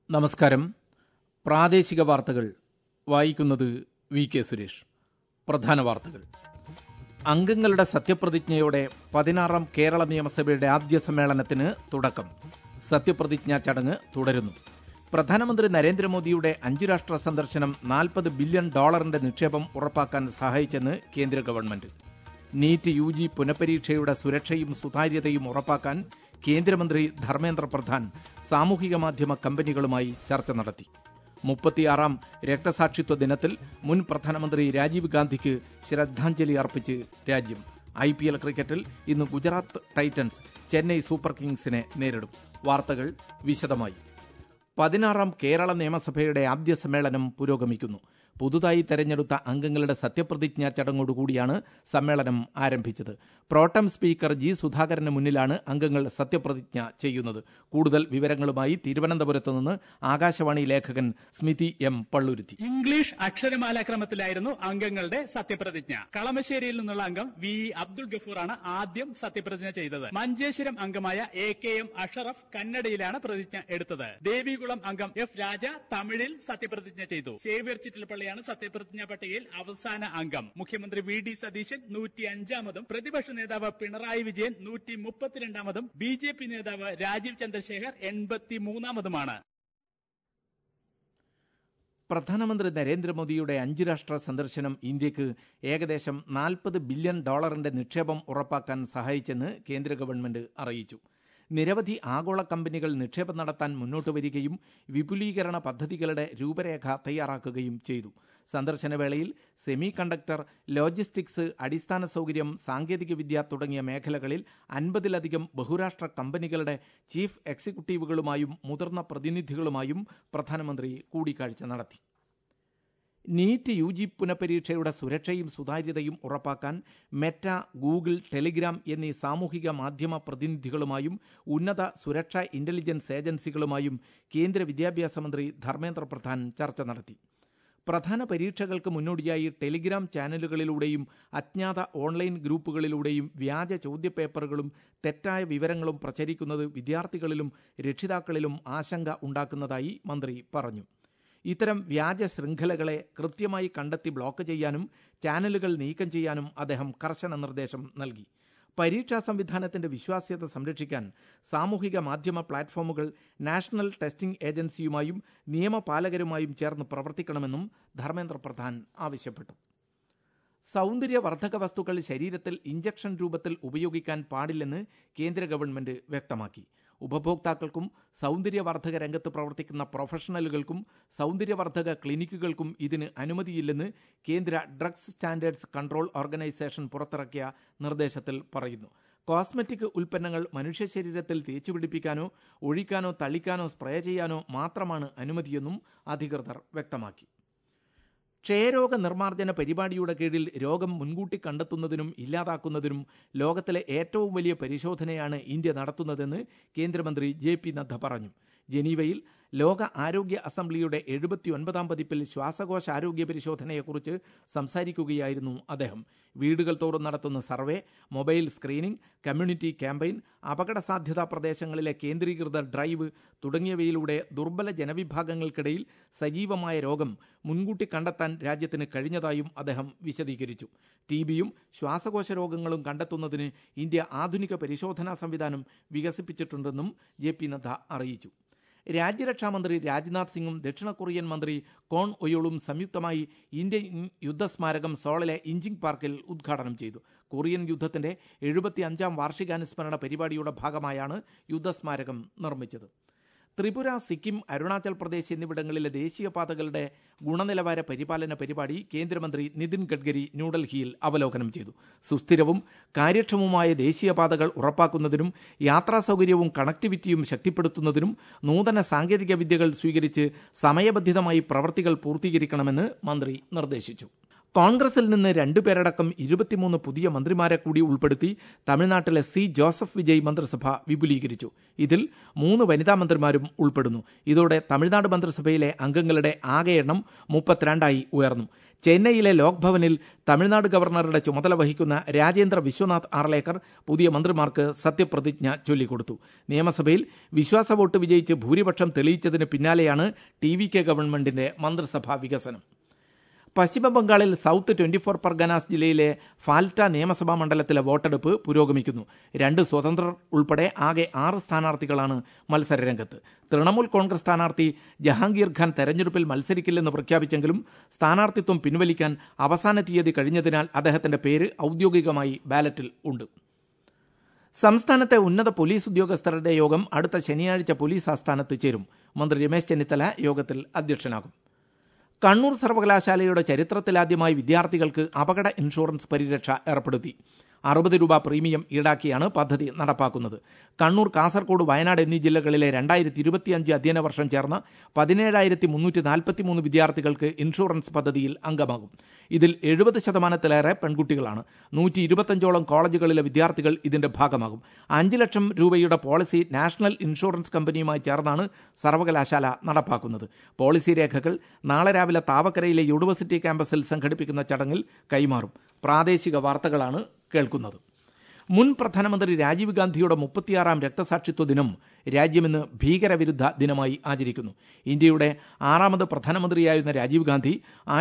നമസ്കാരം. പ്രാദേശിക വാർത്തകൾ വായിക്കുന്നത് വി കെ സുരേഷ്. പ്രധാന വാർത്തകൾ. അംഗങ്ങളുടെ സത്യപ്രതിജ്ഞയോടെ 16ാം കേരള നിയമസഭയുടെ ആദ്യ സമ്മേളനത്തിന് തുടക്കം. സത്യപ്രതിജ്ഞാ ചടങ്ങ് തുടരുന്നു. പ്രധാനമന്ത്രി നരേന്ദ്രമോദിയുടെ 5 രാഷ്ട്ര സന്ദർശനം $40 ബില്യൺ നിക്ഷേപം ഉറപ്പാക്കാൻ സഹായിച്ചെന്ന് കേന്ദ്ര ഗവൺമെന്റ്. നീറ്റ് UG പുനഃപരീക്ഷയുടെ സുരക്ഷയും സുതാര്യതയും ഉറപ്പാക്കാൻ കേന്ദ്രമന്ത്രി ധർമ്മേന്ദ്ര പ്രധാൻ സാമൂഹിക മാധ്യമ കമ്പനികളുമായി ചർച്ച നടത്തി. 36ാം രക്തസാക്ഷിത്വ ദിനത്തിൽ മുൻ പ്രധാനമന്ത്രി രാജീവ് ഗാന്ധിക്ക് ശ്രദ്ധാഞ്ജലി അർപ്പിച്ച് രാജ്യം. IPL ക്രിക്കറ്റിൽ ഇന്ന് ഗുജറാത്ത് ടൈറ്റൻസ് ചെന്നൈ സൂപ്പർ കിങ്സിനെ നേരിടും. വാർത്തകൾ വിശദമായി. 16ാം കേരള നിയമസഭയുടെ ആദ്യ സമ്മേളനം പുരോഗമിക്കുന്നു. പുതുതായി തെരഞ്ഞെടുത്ത അംഗങ്ങളുടെ സത്യപ്രതിജ്ഞാ ചടങ്ങോടുകൂടിയാണ് സമ്മേളനം ആരംഭിച്ചത്. Pro tem speaker G. സുധാകരന് മുന്നിലാണ് അംഗങ്ങൾ സത്യപ്രതിജ്ഞ ചെയ്യുന്നത്. കൂടുതൽ വിവരങ്ങളുമായി തിരുവനന്തപുരത്ത് നിന്ന് ആകാശവാണി ലേഖകൻ സ്മിതി M. പള്ളുരുത്തി. ഇംഗ്ലീഷ് അക്ഷരമാലാക്രമത്തിലായിരുന്നു അംഗങ്ങളുടെ സത്യപ്രതിജ്ഞ. കളമശ്ശേരിയിൽ നിന്നുള്ള അംഗം V. അബ്ദുൾ ഗഫൂറാണ് ആദ്യം സത്യപ്രതിജ്ഞ ചെയ്തത്. മഞ്ചേശ്വരം അംഗമായ AKM അഷറഫ് കന്നഡയിലാണ് പ്രതിജ്ഞ എടുത്തത്. ദേവികുളം അംഗം F. രാജ തമിഴിൽ സത്യപ്രതിജ്ഞ ചെയ്തു. സേവ്യർ ചിറ്റിലപ്പള്ളിയാണ് സത്യപ്രതിജ്ഞാ പട്ടികയിൽ അവസാന അംഗം. മുഖ്യമന്ത്രി V.D. സതീശൻ 105-മതും പ്രതിപക്ഷ നേതാവ് പിണറായി വിജയൻ 132-മതും BJP നേതാവ് രാജീവ് ചന്ദ്രശേഖർ 83-മതുമാണ്. പ്രധാനമന്ത്രി നരേന്ദ്രമോദിയുടെ 5 രാഷ്ട്ര സന്ദർശനം ഇന്ത്യക്ക് ഏകദേശം $40 ബില്യൺ നിക്ഷേപം ഉറപ്പാക്കാൻ സഹായിച്ചെന്ന് കേന്ദ്ര ഗവൺമെന്റ് അറിയിച്ചു. നിരവധി ആഗോള കമ്പനികൾ നിക്ഷേപം നടത്താൻ മുന്നോട്ട് വരികയും വിപുലീകരണ പദ്ധതികളുടെ രൂപരേഖ തയ്യാറാക്കുകയും ചെയ്തു. സന്ദർശനവേളയിൽ സെമി കണ്ടക്ടർ, ലോജിസ്റ്റിക്സ്, അടിസ്ഥാന സൗകര്യം, സാങ്കേതികവിദ്യ തുടങ്ങിയ മേഖലകളിൽ 50-ലധികം ബഹുരാഷ്ട്ര കമ്പനികളുടെ ചീഫ് എക്സിക്യൂട്ടീവുകളുമായും മുതിർന്ന പ്രതിനിധികളുമായും പ്രധാനമന്ത്രി കൂടിക്കാഴ്ച നടത്തി. നീറ്റ് UG പുനഃപരീക്ഷയുടെ സുരക്ഷയും സുതാര്യതയും ഉറപ്പാക്കാൻ മെറ്റ, ഗൂഗിൾ, ടെലിഗ്രാം എന്നീ സാമൂഹിക മാധ്യമ പ്രതിനിധികളുമായും ഉന്നത സുരക്ഷാ ഇന്റലിജൻസ് ഏജൻസികളുമായും കേന്ദ്ര വിദ്യാഭ്യാസ മന്ത്രി ധർമ്മേന്ദ്ര പ്രധാൻ ചർച്ച നടത്തി. പ്രധാന പരീക്ഷകൾക്ക് മുന്നോടിയായി ടെലിഗ്രാം ചാനലുകളിലൂടെയും അജ്ഞാത ഓൺലൈൻ ഗ്രൂപ്പുകളിലൂടെയും വ്യാജ ചോദ്യപേപ്പറുകളും തെറ്റായ വിവരങ്ങളും പ്രചരിക്കുന്നത് വിദ്യാർത്ഥികളിലും രക്ഷിതാക്കളിലും ആശങ്ക ഉണ്ടാക്കുന്നതായി മന്ത്രി പറഞ്ഞു. ഇത്തരം വ്യാജ ശൃംഖലകളെ കൃത്യമായി കണ്ടെത്തി ബ്ലോക്ക് ചെയ്യാനും ചാനലുകൾ നീക്കം ചെയ്യാനും അദ്ദേഹം കർശന നിർദ്ദേശം നൽകി. പരീക്ഷാ സംവിധാനത്തിന്റെ വിശ്വാസ്യത സംരക്ഷിക്കാൻ സാമൂഹിക മാധ്യമ പ്ലാറ്റ്ഫോമുകൾ നാഷണൽ ടെസ്റ്റിംഗ് ഏജൻസിയുമായും നിയമപാലകരുമായും ചേർന്ന് പ്രവർത്തിക്കണമെന്നും ധർമ്മേന്ദ്ര പ്രധാൻ ആവശ്യപ്പെട്ടു. സൗന്ദര്യവർദ്ധക വസ്തുക്കൾ ശരീരത്തിൽ ഇഞ്ചക്ഷൻ രൂപത്തിൽ ഉപയോഗിക്കാൻ പാടില്ലെന്ന് കേന്ദ്ര ഗവൺമെന്റ് വ്യക്തമാക്കി. ഉപഭോക്താക്കൾക്കും സൗന്ദര്യവർദ്ധക രംഗത്ത് പ്രവർത്തിക്കുന്ന പ്രൊഫഷണലുകൾക്കും സൗന്ദര്യവർദ്ധക ക്ലിനിക്കുകൾക്കും ഇതിന് അനുമതിയില്ലെന്ന് കേന്ദ്ര ഡ്രഗ്സ് സ്റ്റാൻഡേർഡ്സ് കൺട്രോൾ ഓർഗനൈസേഷൻ പുറത്തിറക്കിയ നിർദ്ദേശത്തിൽ പറയുന്നു. കോസ്മെറ്റിക് ഉൽപ്പന്നങ്ങൾ മനുഷ്യ ശരീരത്തിൽ തേച്ചുപിടിപ്പിക്കാനോ ഒഴിക്കാനോ തളിക്കാനോ സ്പ്രേ ചെയ്യാനോ മാത്രമാണ് അനുമതിയെന്നും അധികൃതർ വ്യക്തമാക്കി. ക്ഷയരോഗ നിർമ്മാർജ്ജന പരിപാടിയുടെ കീഴിൽ രോഗം മുൻകൂട്ടി കണ്ടെത്തുന്നതിനും ഇല്ലാതാക്കുന്നതിനും ലോകത്തിലെ ഏറ്റവും വലിയ പരിശോധനയാണ് ഇന്ത്യ നടത്തുന്നതെന്ന് കേന്ദ്രമന്ത്രി JP നദ്ദ പറഞ്ഞു. ജനീവയിൽ ലോക ആരോഗ്യ അസംബ്ലിയുടെ 79ാം പതിപ്പിൽ ശ്വാസകോശ ആരോഗ്യ പരിശോധനയെക്കുറിച്ച് സംസാരിക്കുകയായിരുന്നു അദ്ദേഹം. വീടുകൾ തോറും നടത്തുന്ന survey, mobile screening, community campaign, അപകട സാധ്യതാ പ്രദേശങ്ങളിലെ കേന്ദ്രീകൃത ഡ്രൈവ് തുടങ്ങിയവയിലൂടെ ദുർബല ജനവിഭാഗങ്ങൾക്കിടയിൽ സജീവമായ രോഗം മുൻകൂട്ടി കണ്ടെത്താൻ രാജ്യത്തിന് കഴിഞ്ഞതായും അദ്ദേഹം വിശദീകരിച്ചു. TBയും ശ്വാസകോശ രോഗങ്ങളും കണ്ടെത്തുന്നതിന് ഇന്ത്യ ആധുനിക പരിശോധനാ സംവിധാനം വികസിപ്പിച്ചിട്ടുണ്ടെന്നും JP നദ്ദ അറിയിച്ചു. രാജ്യരക്ഷാമന്ത്രി രാജ്നാഥ് സിംഗും ദക്ഷിണ കൊറിയൻ മന്ത്രി കോൺ ഒയോളും സംയുക്തമായി ഇന്ത്യൻ യുദ്ധസ്മാരകം സോളിലെ ഇഞ്ചിങ് പാർക്കിൽ ഉദ്ഘാടനം ചെയ്തു. കൊറിയൻ യുദ്ധത്തിന്റെ 75ാം വാർഷികാനുസ്മരണ പരിപാടിയുടെ ഭാഗമായാണ് യുദ്ധസ്മാരകം നിർമ്മിച്ചത്. ത്രിപുര, സിക്കിം, അരുണാചൽ പ്രദേശ് എന്നിവിടങ്ങളിലെ ദേശീയപാതകളുടെ ഗുണനിലവാര പരിപാലന പരിപാടി കേന്ദ്രമന്ത്രി നിതിൻ ഗഡ്കരി ന്യൂഡൽഹിയിൽ അവലോകനം ചെയ്തു. സുസ്ഥിരവും കാര്യക്ഷമവുമായ ദേശീയപാതകൾ ഉറപ്പാക്കുന്നതിനും യാത്രാ സൗകര്യവും കണക്ടിവിറ്റിയും ശക്തിപ്പെടുത്തുന്നതിനും നൂതന സാങ്കേതിക വിദ്യകൾ സ്വീകരിച്ച് സമയബന്ധിതമായി പ്രവൃത്തികൾ പൂർത്തീകരിക്കണമെന്ന് മന്ത്രി നിർദ്ദേശിച്ചു. കോൺഗ്രസിൽ നിന്ന് 2 പേരടക്കം 23 പുതിയ മന്ത്രിമാരെ കൂടി ഉൾപ്പെടുത്തി തമിഴ്നാട്ടിലെ C. ജോസഫ് വിജയ് മന്ത്രിസഭ വിപുലീകരിച്ചു. ഇതിൽ 3 വനിതാ മന്ത്രിമാരും ഉൾപ്പെടുന്നു. ഇതോടെ തമിഴ്നാട് മന്ത്രിസഭയിലെ അംഗങ്ങളുടെ ആകെ എണ്ണം 32 ഉയർന്നു. ചെന്നൈയിലെ ലോക് ഭവനിൽ തമിഴ്നാട് ഗവർണറുടെ ചുമതല വഹിക്കുന്ന രാജേന്ദ്ര വിശ്വനാഥ് ആർലേക്കർ പുതിയ മന്ത്രിമാർക്ക് സത്യപ്രതിജ്ഞ ചൊല്ലിക്കൊടുത്തു. നിയമസഭയിൽ വിശ്വാസ വോട്ട് വിജയിച്ച് ഭൂരിപക്ഷം തെളിയിച്ചതിന് പിന്നാലെയാണ് TVK ഗവൺമെന്റിന്റെ മന്ത്രിസഭാ വികസനം. പശ്ചിമബംഗാളിൽ സൌത്ത് 24 പർഗനാസ് ജില്ലയിലെ ഫാൽറ്റ നിയമസഭാ മണ്ഡലത്തിലെ വോട്ടെടുപ്പ് പുരോഗമിക്കുന്നു. 2 സ്വതന്ത്രർ ഉൾപ്പെടെ ആകെ 6 സ്ഥാനാർത്ഥികളാണ് മത്സരരംഗത്ത്. തൃണമൂൽ കോൺഗ്രസ് സ്ഥാനാർത്ഥി ജഹാംഗീർ ഖാൻ തെരഞ്ഞെടുപ്പിൽ മത്സരിക്കില്ലെന്ന് പ്രഖ്യാപിച്ചെങ്കിലും സ്ഥാനാർത്ഥിത്വം പിൻവലിക്കാൻ അവസാന തീയതി കഴിഞ്ഞതിനാൽ അദ്ദേഹത്തിന്റെ പേര് ഔദ്യോഗികമായി ബാലറ്റിൽ ഉണ്ട്. സംസ്ഥാനത്തെ ഉന്നത പോലീസ് ഉദ്യോഗസ്ഥരുടെ യോഗം അടുത്ത ശനിയാഴ്ച പോലീസ് ആസ്ഥാനത്ത് ചേരും. മന്ത്രി രമേശ് ചെന്നിത്തല യോഗത്തിൽ അധ്യക്ഷനാകും. കണ്ണൂർ സർവകലാശാലയുടെ ചരിത്രത്തിലാദ്യമായി വിദ്യാർത്ഥികൾക്ക് അപകട ഇൻഷുറൻസ് പരിരക്ഷ ഏർപ്പെടുത്തി. 60 രൂപ പ്രീമിയം ഈടാക്കിയാണ് പദ്ധതി നടപ്പാക്കുന്നത്. കണ്ണൂർ, കാസർഗോഡ്, വയനാട് എന്നീ ജില്ലകളിലെ 2025 അധ്യയന വർഷം ചേർന്ന 17,343 വിദ്യാർത്ഥികൾക്ക് ഇൻഷുറൻസ് പദ്ധതിയിൽ അംഗമാകും. ഇതിൽ 70% പെൺകുട്ടികളാണ്. 125ഓളം കോളേജുകളിലെ വിദ്യാർത്ഥികൾ ഇതിന്റെ ഭാഗമാകും. 5 ലക്ഷം രൂപയുടെ പോളിസി നാഷണൽ ഇൻഷുറൻസ് കമ്പനിയുമായി ചേർന്നാണ് സർവകലാശാല നടപ്പാക്കുന്നത്. പോളിസി രേഖകൾ നാളെ രാവിലെ താവക്കരയിലെ യൂണിവേഴ്സിറ്റി ക്യാമ്പസിൽ സംഘടിപ്പിക്കുന്ന ചടങ്ങിൽ കൈമാറും. പ്രാദേശിക വാർത്തകളാണ് കേൾക്കുന്നത്. മുൻ പ്രധാനമന്ത്രി രാജീവ് ഗാന്ധിയുടെ 36ാം രക്തസാക്ഷിത്വ ദിനം രാജ്യമിന്ന് ഭീകരവിരുദ്ധ ദിനമായി ആചരിക്കുന്നു. ഇന്ത്യയുടെ 6ാമത് പ്രധാനമന്ത്രിയായിരുന്ന രാജീവ് ഗാന്ധി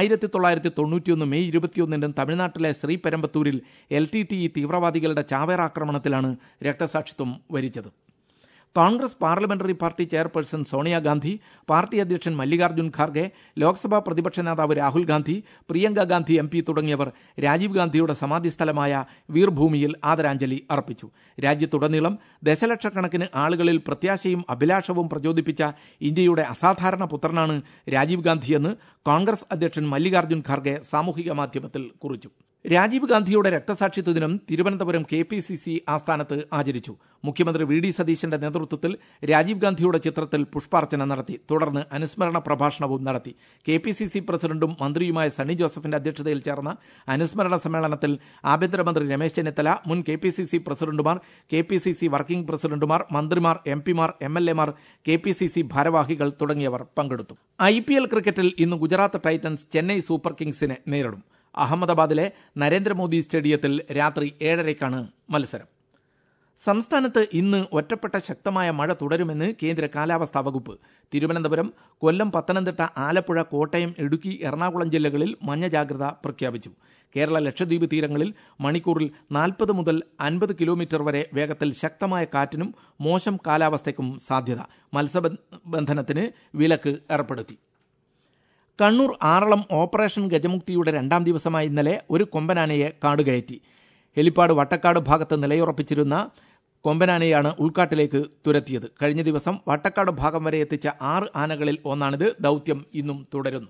1991 മെയ് 21 തമിഴ്നാട്ടിലെ ശ്രീപെരമ്പത്തൂരിൽ LTTE തീവ്രവാദികളുടെ ചാവേറാക്രമണത്തിലാണ് രക്തസാക്ഷിത്വം വരിച്ചത്. Congress parliamentary party chairperson Sonia Gandhi, party അധ്യക്ഷൻ മല്ലികാർജ്ജുൻ ഖാർഗെ, ലോക്സഭാ പ്രതിപക്ഷ നേതാവ് രാഹുൽ ഗാന്ധി, പ്രിയങ്ക ഗാന്ധി MP തുടങ്ങിയവർ രാജീവ് ഗാന്ധിയുടെ സമാധിസ്ഥലമായ വീർഭൂമിയിൽ ആദരാഞ്ജലി അർപ്പിച്ചു. രാജ്യത്തുടനീളം ദശലക്ഷക്കണക്കിന് ആളുകളിൽ പ്രത്യാശയും അഭിലാഷവും പ്രചോദിപ്പിച്ച ഇന്ത്യയുടെ അസാധാരണ പുത്രനാണ് രാജീവ് ഗാന്ധിയെന്ന് കോൺഗ്രസ് അധ്യക്ഷൻ മല്ലികാർജ്ജുൻ ഖാർഗെ സാമൂഹിക മാധ്യമത്തിൽ കുറിച്ചു. രാജീവ് ഗാന്ധിയുടെ രക്തസാക്ഷിത്വ ദിനം തിരുവനന്തപുരം KPCC ആസ്ഥാനത്ത് ആചരിച്ചു. മുഖ്യമന്ത്രി VD സതീശന്റെ നേതൃത്വത്തിൽ രാജീവ് ഗാന്ധിയുടെ ചിത്രത്തിൽ പുഷ്പാർച്ചന നടത്തി. തുടർന്ന് അനുസ്മരണ പ്രഭാഷണവും നടത്തി. KPCC പ്രസിഡന്റും മന്ത്രിയുമായ സണ്ണി ജോസഫിന്റെ അധ്യക്ഷതയിൽ ചേർന്ന അനുസ്മരണ സമ്മേളനത്തിൽ ആഭ്യന്തരമന്ത്രി രമേശ് ചെന്നിത്തല, മുൻ KPCC പ്രസിഡന്റുമാർ, KPCC വർക്കിംഗ് പ്രസിഡന്റുമാർ, മന്ത്രിമാർ, MP Mar, MLA Mar, KPCC ഭാരവാഹികൾ തുടങ്ങിയവർ പങ്കെടുത്തു. IPL ക്രിക്കറ്റിൽ ഇന്ന് ഗുജറാത്ത് ടൈറ്റൻസ് ചെന്നൈ സൂപ്പർ കിങ്സിനെ നേരിടും. അഹമ്മദാബാദിലെ നരേന്ദ്രമോദി സ്റ്റേഡിയത്തിൽ രാത്രി 7:30 മത്സരം. സംസ്ഥാനത്ത് ഇന്ന് ഒറ്റപ്പെട്ട ശക്തമായ മഴ തുടരുമെന്ന് കേന്ദ്ര കാലാവസ്ഥാ വകുപ്പ്. തിരുവനന്തപുരം, കൊല്ലം, പത്തനംതിട്ട, ആലപ്പുഴ, കോട്ടയം, ഇടുക്കി, എറണാകുളം ജില്ലകളിൽ മഞ്ഞ ജാഗ്രത പ്രഖ്യാപിച്ചു. കേരള ലക്ഷദ്വീപ് തീരങ്ങളിൽ മണിക്കൂറിൽ 40 മുതൽ 50 കിലോമീറ്റർ വരെ വേഗത്തിൽ ശക്തമായ കാറ്റിനും മോശം കാലാവസ്ഥയ്ക്കും സാധ്യത. മത്സ്യബന്ധനത്തിന് വിലക്ക് ഏർപ്പെടുത്തി. കണ്ണൂർ ആറളം ഓപ്പറേഷൻ ഗജമുക്തിയുടെ 2ാം ദിവസമായ ഇന്നലെ ഒരു കൊമ്പനാനയെ കാടുകയറ്റി. ഹെലിപ്പാഡ് വട്ടക്കാട് ഭാഗത്ത് നിലയുറപ്പിച്ചിരുന്ന കൊമ്പനാനയാണ് ഉൾക്കാട്ടിലേക്ക് തുരത്തിയത്. കഴിഞ്ഞ ദിവസം വട്ടക്കാട് ഭാഗം വരെ എത്തിച്ച 6 ആനകളിൽ ഒന്നാണിത്. ദൗത്യം ഇന്നും തുടരുന്നു.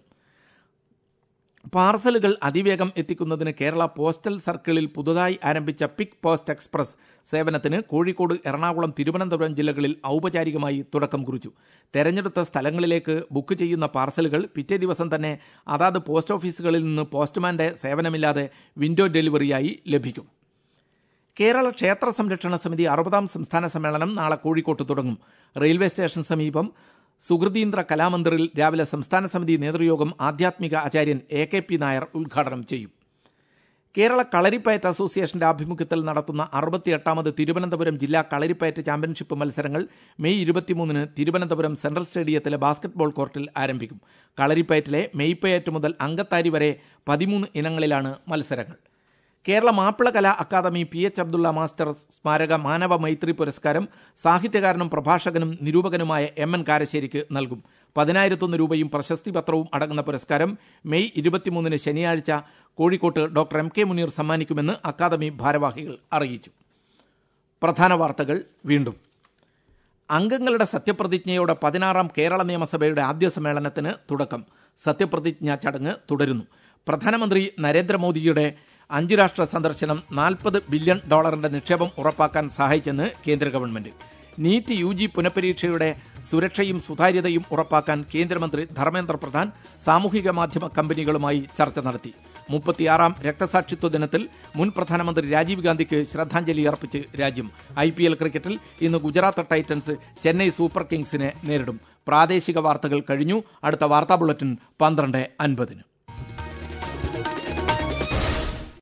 പാർസലുകൾ അതിവേഗം എത്തിക്കുന്നതിന് കേരള പോസ്റ്റൽ സർക്കിളിൽ പുതുതായി ആരംഭിച്ച പിക് പോസ്റ്റ് എക്സ്പ്രസ് സേവനത്തിന് കോഴിക്കോട്, എറണാകുളം, തിരുവനന്തപുരം ജില്ലകളിൽ ഔപചാരികമായി തുടക്കം കുറിച്ചു. തെരഞ്ഞെടുത്ത സ്ഥലങ്ങളിലേക്ക് ബുക്ക് ചെയ്യുന്ന പാർസലുകൾ പിറ്റേ ദിവസം തന്നെ അതാത് പോസ്റ്റ് ഓഫീസുകളിൽ നിന്ന് പോസ്റ്റ്മാന്റെ സേവനമില്ലാതെ വിൻഡോ ഡെലിവറിയായി ലഭിക്കും. കേരള ക്ഷേത്ര സംരക്ഷണ സമിതി 60ാം സംസ്ഥാന സമ്മേളനം നാളെ കോഴിക്കോട്ട് തുടങ്ങും. റെയിൽവേ സ്റ്റേഷൻ സമീപം സുഹൃതീന്ദ്ര കലാമന്ദിറിൽ രാവിലെ സംസ്ഥാന സമിതി നേതൃയോഗം ആധ്യാത്മിക ആചാര്യൻ AK.P. നായർ ഉദ്ഘാടനം ചെയ്യും. കേരള കളരിപ്പയറ്റ് അസോസിയേഷന്റെ ആഭിമുഖ്യത്തിൽ നടത്തുന്ന 68ാമത് തിരുവനന്തപുരം ജില്ലാ കളരിപ്പയറ്റ് ചാമ്പ്യൻഷിപ്പ് മത്സരങ്ങൾ മെയ് 23 തിരുവനന്തപുരം സെൻട്രൽ സ്റ്റേഡിയത്തിലെ ബാസ്കറ്റ്ബോൾ കോർട്ടിൽ ആരംഭിക്കും. കളരിപ്പയറ്റിലെ മെയ്പ്പയറ്റ് മുതൽ അങ്കത്താരി വരെ 13 ഇനങ്ങളിലാണ് മത്സരങ്ങൾ. കേരള മാപ്പിള കലാ അക്കാദമി PH അബ്ദുള്ള മാസ്റ്റർ സ്മാരക മാനവ മൈത്രി പുരസ്കാരം സാഹിത്യകാരനും പ്രഭാഷകനും നിരൂപകനുമായ MN കാരശ്ശേരിക്ക് നൽകും. 10,001 രൂപയും പ്രശസ്തി പത്രവും അടങ്ങുന്ന പുരസ്കാരം മെയ് 23 ശനിയാഴ്ച കോഴിക്കോട്ട് ഡോക്ടർ MK മുനീർ സമ്മാനിക്കുമെന്ന് അക്കാദമി ഭാരവാഹികൾ അറിയിച്ചു. പ്രധാന വാർത്തകൾ വീണ്ടും. അംഗങ്ങളുടെ സത്യപ്രതിജ്ഞയോടെ 16ാം കേരള നിയമസഭയുടെ ആദ്യ സമ്മേളനത്തിന് തുടക്കം. സത്യപ്രതിജ്ഞാ ചടങ്ങ് തുടരുന്നു. പ്രധാനമന്ത്രി നരേന്ദ്രമോദിയുടെ 5 രാഷ്ട്ര സന്ദർശനം $40 ബില്യൺ നിക്ഷേപം ഉറപ്പാക്കാൻ സഹായിച്ചെന്ന് കേന്ദ്ര ഗവൺമെന്റ്. നീറ്റ് UG പുനഃപരീക്ഷയുടെ സുരക്ഷയും സുതാര്യതയും ഉറപ്പാക്കാൻ കേന്ദ്രമന്ത്രി ധർമ്മേന്ദ്ര പ്രധാൻ സാമൂഹിക മാധ്യമ കമ്പനികളുമായി ചർച്ച നടത്തി. 36ാം രക്തസാക്ഷിത്വ ദിനത്തിൽ മുൻ പ്രധാനമന്ത്രി രാജീവ് ഗാന്ധിക്ക് ശ്രദ്ധാഞ്ജലി അർപ്പിച്ച് രാജ്യം. IPL ക്രിക്കറ്റിൽ ഇന്ന് ഗുജറാത്ത് ടൈറ്റൻസ് ചെന്നൈ സൂപ്പർ കിങ്സിനെ നേരിടും. പ്രാദേശിക വാർത്തകൾ കഴിഞ്ഞു. അടുത്ത വാർത്താ ബുള്ളറ്റിൻ 12:50.